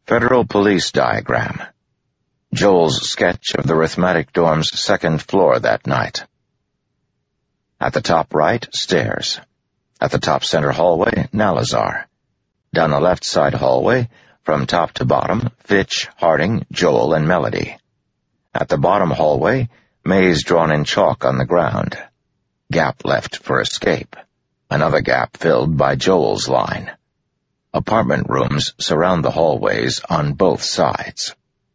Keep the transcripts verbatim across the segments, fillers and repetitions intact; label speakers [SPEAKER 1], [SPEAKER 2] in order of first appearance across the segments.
[SPEAKER 1] Federal Police Diagram. Joel's sketch of the arithmetic dorm's second floor that night. At the top right, stairs. At the top center hallway, Nalazar. Down the left side hallway, from top to bottom, Fitch, Harding, Joel, and Melody. At the bottom hallway, maze drawn in chalk on the ground. Gap left for escape. Another gap filled by Joel's line. Apartment rooms surround the hallways on both sides.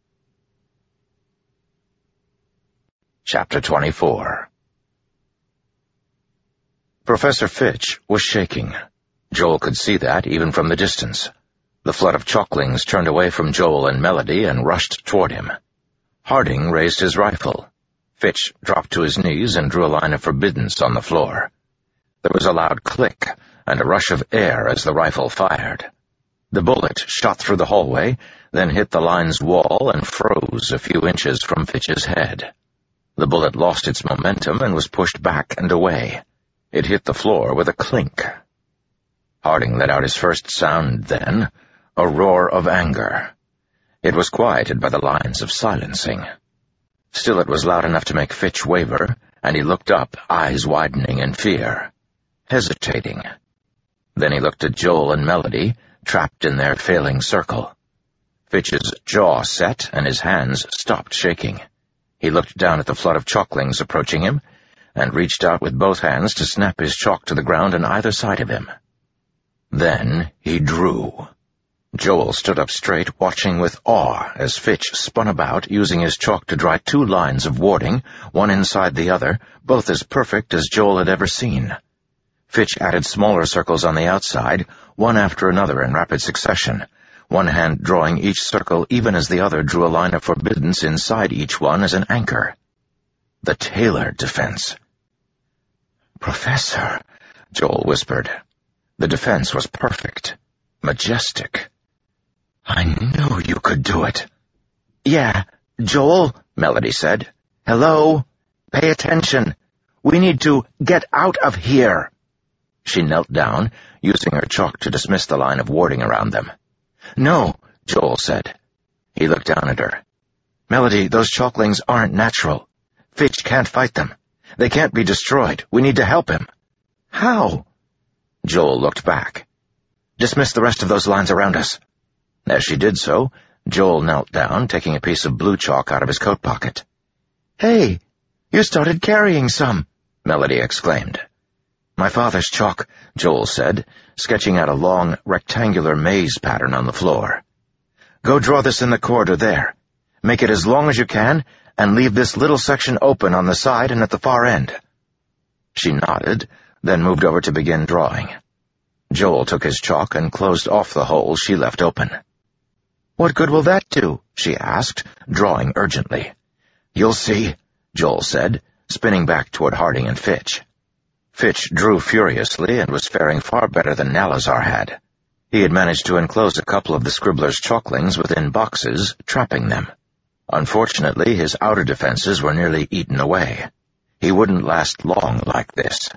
[SPEAKER 1] Chapter twenty-four. Professor Fitch was shaking. Joel could see that even from the distance. The flood of chalklings turned away from Joel and Melody and rushed toward him. Harding raised his rifle. Fitch dropped to his knees and drew a line of forbiddance on the floor. There was a loud click and a rush of air as the rifle fired. The bullet shot through the hallway, then hit the line's wall and froze a few inches from Fitch's head. The bullet lost its momentum and was pushed back and away. It hit the floor with a clink. Harding let out his first sound then, a roar of anger. It was quieted by the lines of silencing. Still it was loud enough to make Fitch waver, and he looked up, eyes widening in fear, hesitating. Then he looked at Joel and Melody, trapped in their failing circle. Fitch's jaw set and his hands stopped shaking. He looked down at the flood of chalklings approaching him, and reached out with both hands to snap his chalk to the ground on either side of him. Then he drew. Joel stood up straight, watching with awe as Fitch spun about, using his chalk to draw two lines of warding, one inside the other, both as perfect as Joel had ever seen. Fitch added smaller circles on the outside, one after another in rapid succession, one hand drawing each circle even as the other drew a line of forbiddance inside each one as an anchor. The Taylor defense. "Professor," Joel whispered. The defense was perfect, majestic. "I knew you could do it." "Yeah, Joel," Melody said. "Hello? Pay attention. We need to get out of here." She knelt down, using her chalk to dismiss the line of warding around them. "No," Joel said. He looked down at her. "Melody, those chalklings aren't natural. Fitch can't fight them. They can't be destroyed. We need to help him." "How?" Joel looked back. "Dismiss the rest of those lines around us." As she did so, Joel knelt down, taking a piece of blue chalk out of his coat pocket. "Hey, you started carrying some," Melody exclaimed. "My father's chalk," Joel said, sketching out a long, rectangular maze pattern on the floor. "Go draw this in the corridor there. Make it as long as you can, and leave this little section open on the side and at the far end." She nodded, then moved over to begin drawing. Joel took his chalk and closed off the hole she left open. "What good will that do?" she asked, drawing urgently. "You'll see," Joel said, spinning back toward Harding and Fitch. Fitch drew furiously and was faring far better than Nalazar had. He had managed to enclose a couple of the scribbler's chalklings within boxes, trapping them. Unfortunately, his outer defenses were nearly eaten away. He wouldn't last long like this.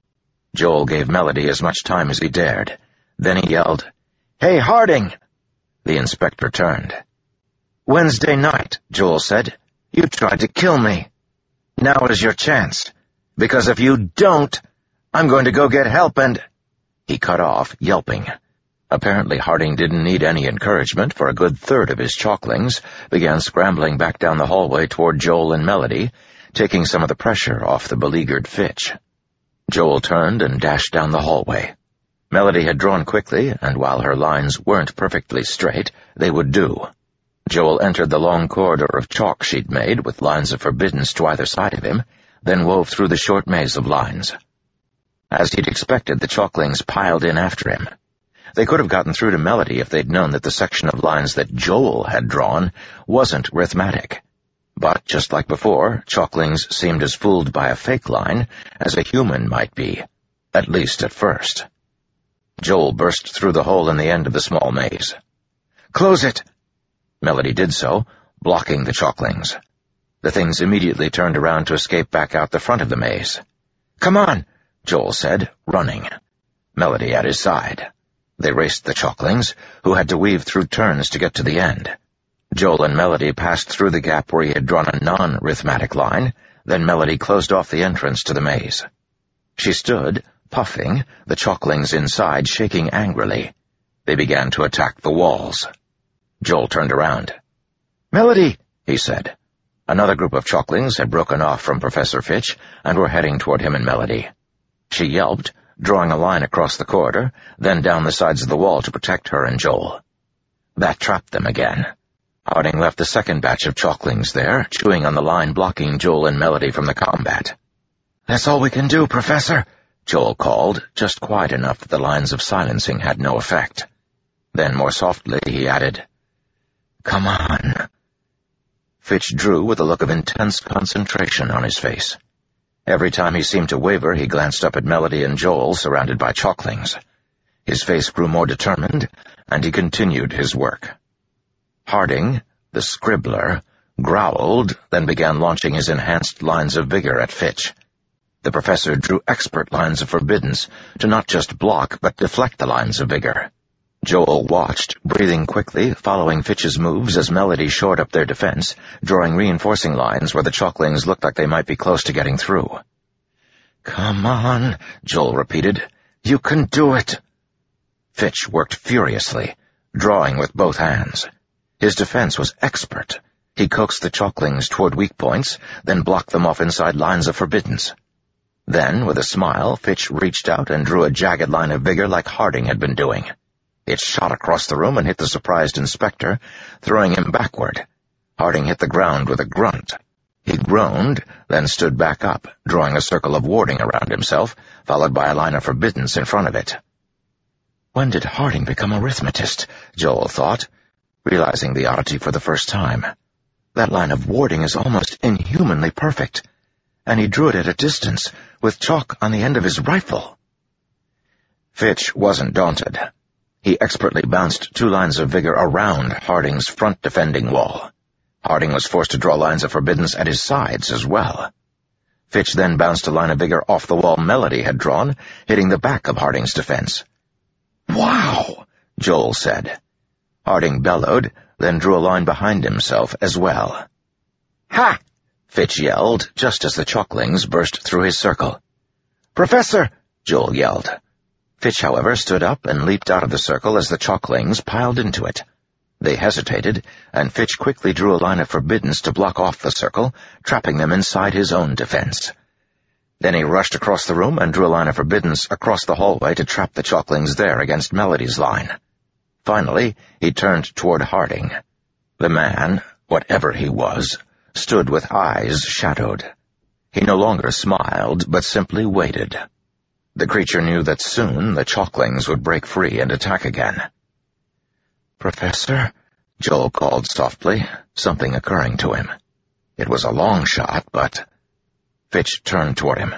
[SPEAKER 1] Joel gave Melody as much time as he dared. Then he yelled, "Hey, Harding!" The inspector turned. "Wednesday night," Joel said. "You tried to kill me. Now is your chance. Because if you don't, I'm going to go get help and—" He cut off, yelping. Apparently Harding didn't need any encouragement, for a good third of his chalklings began scrambling back down the hallway toward Joel and Melody, taking some of the pressure off the beleaguered Fitch. Joel turned and dashed down the hallway. Melody had drawn quickly, and while her lines weren't perfectly straight, they would do. Joel entered the long corridor of chalk she'd made, with lines of forbiddance to either side of him, then wove through the short maze of lines. As he'd expected, the chalklings piled in after him. They could have gotten through to Melody if they'd known that the section of lines that Joel had drawn wasn't arithmetic. But, just like before, chalklings seemed as fooled by a fake line as a human might be, at least at first. Joel burst through the hole in the end of the small maze. "Close it!" Melody did so, blocking the chalklings. The things immediately turned around to escape back out the front of the maze. "Come on," Joel said, running. Melody at his side. They raced the Chalklings, who had to weave through turns to get to the end. Joel and Melody passed through the gap where he had drawn a non-rhythmatic line, then Melody closed off the entrance to the maze. She stood, puffing, the Chalklings inside shaking angrily. They began to attack the walls. Joel turned around. "Melody," he said. Another group of Chalklings had broken off from Professor Fitch and were heading toward him and Melody. She yelped, drawing a line across the corridor, then down the sides of the wall to protect her and Joel. That trapped them again. Harding left the second batch of Chalklings there, chewing on the line blocking Joel and Melody from the combat. "That's all we can do, Professor," Joel called, just quiet enough that the lines of silencing had no effect. Then, more softly, he added, "Come on." Fitch drew with a look of intense concentration on his face. Every time he seemed to waver, he glanced up at Melody and Joel, surrounded by Chalklings. His face grew more determined, and he continued his work. Harding, the scribbler, growled, then began launching his enhanced lines of vigor at Fitch. The professor drew expert lines of forbiddance to not just block but deflect the lines of vigor. Joel watched, breathing quickly, following Fitch's moves as Melody shored up their defense, drawing reinforcing lines where the Chalklings looked like they might be close to getting through. "Come on," Joel repeated. "You can do it." Fitch worked furiously, drawing with both hands. His defense was expert. He coaxed the Chalklings toward weak points, then blocked them off inside lines of forbiddance. Then, with a smile, Fitch reached out and drew a jagged line of vigor like Harding had been doing. It shot across the room and hit the surprised inspector, throwing him backward. Harding hit the ground with a grunt. He groaned, then stood back up, drawing a circle of warding around himself, followed by a line of forbiddance in front of it. When did Harding become a rhythmatist? Joel thought, realizing the oddity for the first time. That line of warding is almost inhumanly perfect, and he drew it at a distance, with chalk on the end of his rifle. Fitch wasn't daunted. He expertly bounced two lines of vigor around Harding's front defending wall. Harding was forced to draw lines of forbiddance at his sides as well. Fitch then bounced a line of vigor off the wall Melody had drawn, hitting the back of Harding's defense. "Wow!" Joel said. Harding bellowed, then drew a line behind himself as well. "Ha!" Fitch yelled, just as the Chalklings burst through his circle. "Professor!" Joel yelled. Fitch, however, stood up and leaped out of the circle as the Chalklings piled into it. They hesitated, and Fitch quickly drew a line of forbiddance to block off the circle, trapping them inside his own defense. Then he rushed across the room and drew a line of forbiddance across the hallway to trap the Chalklings there against Melody's line. Finally, he turned toward Harding. The man, whatever he was, stood with eyes shadowed. He no longer smiled, but simply waited. The creature knew that soon the Chalklings would break free and attack again. "Professor?" Joel called softly, something occurring to him. It was a long shot, but... Fitch turned toward him.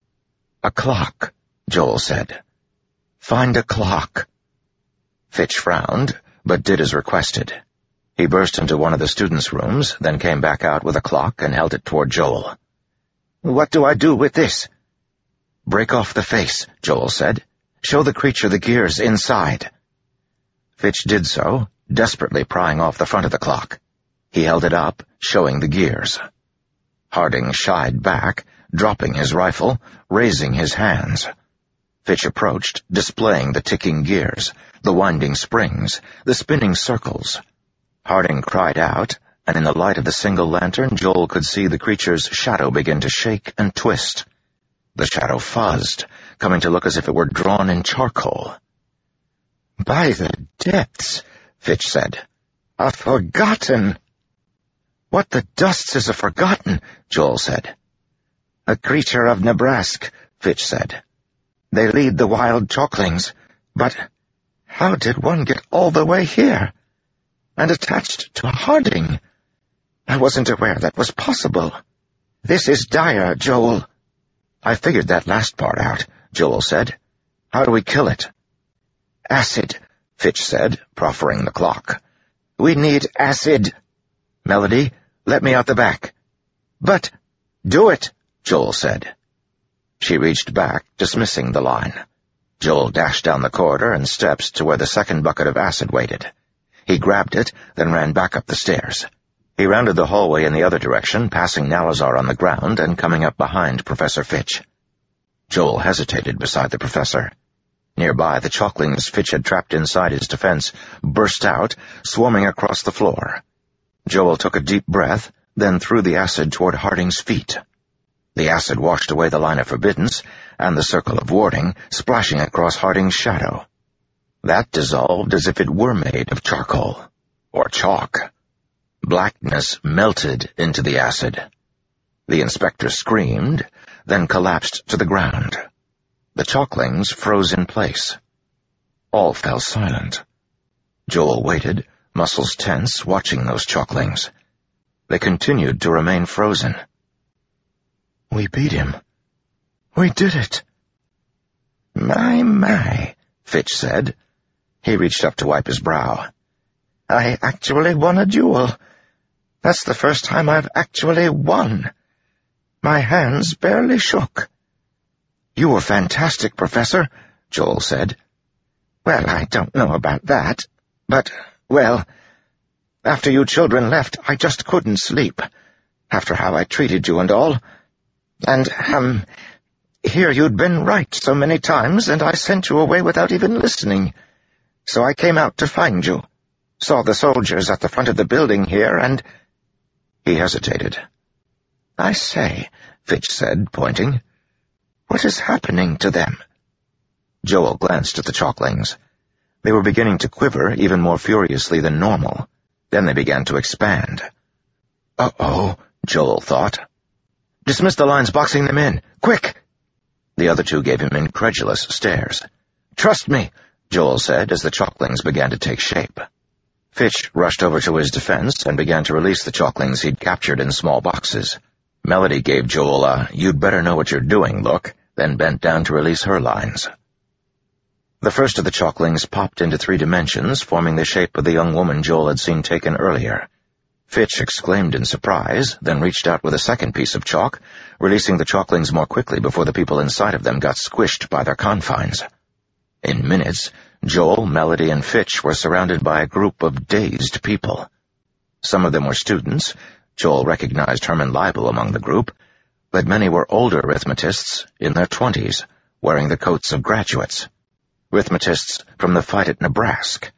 [SPEAKER 1] "A clock," Joel said. "Find a clock." Fitch frowned, but did as requested. He burst into one of the students' rooms, then came back out with a clock and held it toward Joel. "What do I do with this?" "Break off the face," Joel said. "Show the creature the gears inside." Fitch did so, desperately prying off the front of the clock. He held it up, showing the gears. Harding shied back, dropping his rifle, raising his hands. Fitch approached, displaying the ticking gears, the winding springs, the spinning circles. Harding cried out, and in the light of the single lantern Joel could see the creature's shadow begin to shake and twist. The shadow fuzzed, coming to look as if it were drawn in charcoal. "By the depths," Fitch said. "A forgotten." "What the dust is a forgotten?" Joel said. "A creature of Nebraska," Fitch said. "They lead the wild Chalklings, but how did one get all the way here? And attached to Harding? I wasn't aware that was possible. This is dire, Joel." "I figured that last part out," Joel said. "How do we kill it?" "Acid," Fitch said, proffering the clock. "We need acid." "Melody, let me out the back." "But—" "Do it," Joel said. She reached back, dismissing the line. Joel dashed down the corridor and steps to where the second bucket of acid waited. He grabbed it, then ran back up the stairs. He rounded the hallway in the other direction, passing Nalazar on the ground and coming up behind Professor Fitch. Joel hesitated beside the professor. Nearby, the chalklings Fitch had trapped inside his defense burst out, swarming across the floor. Joel took a deep breath, then threw the acid toward Harding's feet. The acid washed away the line of forbiddance and the circle of warding, splashing across Harding's shadow. That dissolved as if it were made of charcoal, or chalk. Blackness melted into the acid. The inspector screamed, then collapsed to the ground. The chalklings froze in place. All fell silent. Joel waited, muscles tense, watching those chalklings. They continued to remain frozen. "We beat him. We did it." "My, my," Fitch said. He reached up to wipe his brow. "I actually won a duel. That's the first time I've actually won. My hands barely shook." "You were fantastic, Professor," Joel said. "Well, I don't know about that, but, well, after you children left, I just couldn't sleep, after how I treated you and all. And, um, here you'd been right so many times, and I sent you away without even listening. So I came out to find you, saw the soldiers at the front of the building here, and—" He hesitated. "I say," Fitch said, pointing. "What is happening to them?" Joel glanced at the chalklings. They were beginning to quiver even more furiously than normal. Then they began to expand. "Uh-oh," Joel thought. "Dismiss the lines boxing them in. Quick!" The other two gave him incredulous stares. "Trust me," Joel said as the chalklings began to take shape. Fitch rushed over to his defense and began to release the chalklings he'd captured in small boxes. Melody gave Joel a "you'd-better-know-what-you're-doing" look, then bent down to release her lines. The first of the chalklings popped into three dimensions, forming the shape of the young woman Joel had seen taken earlier. Fitch exclaimed in surprise, then reached out with a second piece of chalk, releasing the chalklings more quickly before the people inside of them got squished by their confines. In minutes, Joel, Melody, and Fitch were surrounded by a group of dazed people. Some of them were students. Joel recognized Herman Leibel among the group, but many were older arithmetists in their twenties, wearing the coats of graduates. Arithmetists from the fight at Nebraska.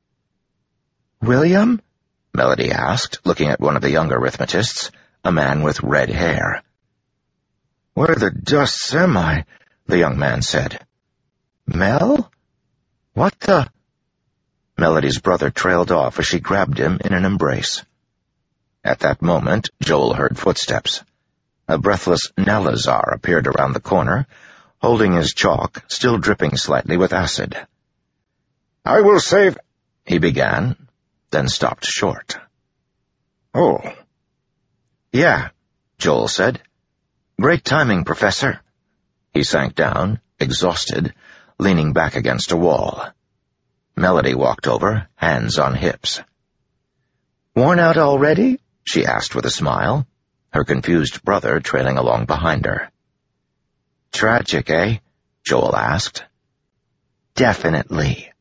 [SPEAKER 1] "William?" Melody asked, looking at one of the younger arithmetists, a man with red hair. "Where the dust am I?" the young man said. "Mel? What the—" Melody's brother trailed off as she grabbed him in an embrace. At that moment, Joel heard footsteps. A breathless Nalazar appeared around the corner, holding his chalk, still dripping slightly with acid. "I will save—" he began, then stopped short. "Oh." "Yeah," Joel said. "Great timing, Professor." He sank down, exhausted, leaning back against a wall. Melody walked over, hands on hips. "Worn out already?" she asked with a smile, her confused brother trailing along behind her. "Tragic, eh?" Joel asked. "Definitely."